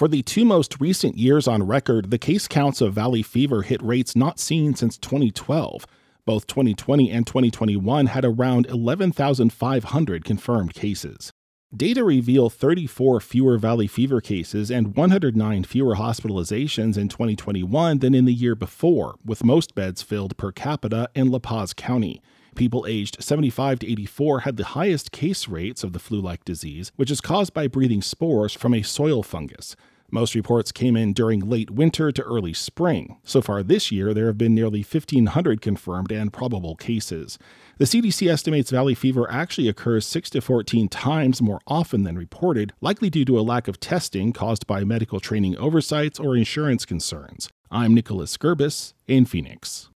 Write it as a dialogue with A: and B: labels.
A: For the two most recent years on record, the case counts of Valley fever hit rates not seen since 2012. Both 2020 and 2021 had around 11,500 confirmed cases. Data reveal 34 fewer Valley fever cases and 109 fewer hospitalizations in 2021 than in the year before, with most beds filled per capita in La Paz County. People aged 75 to 84 had the highest case rates of the flu-like disease, which is caused by breathing spores from a soil fungus. Most reports came in during late winter to early spring. So far this year, there have been nearly 1,500 confirmed and probable cases. The CDC estimates Valley fever actually occurs 6 to 14 times more often than reported, likely due to a lack of testing caused by medical training oversights or insurance concerns. I'm Nicholas Gerbis in Phoenix.